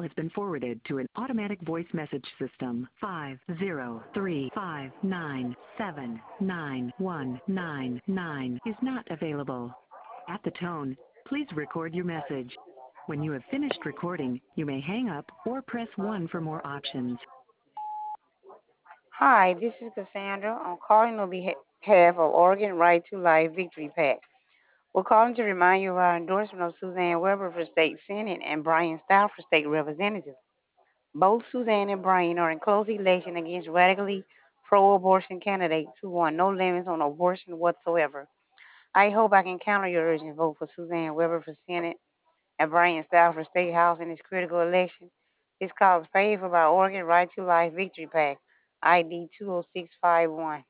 has been forwarded to an automatic voice message system. 50359799199 is not available. At the tone, please record your message. When you have finished recording, you may hang up or press 1 for more options. Hi, this is Cassandra. I'm calling on behalf of Oregon Right to Life Victory PAC. We're calling to remind you of our endorsement of Suzanne Weber for State Senate and Brian Stout for State Representative. Both Suzanne and Brian are in close election against radically pro-abortion candidates who want no limits on abortion whatsoever. I hope I can counter your urgent vote for Suzanne Weber for Senate and Brian Stout for State House in this critical election. This call is paid for by Oregon Right to Life Victory PAC, ID 20651.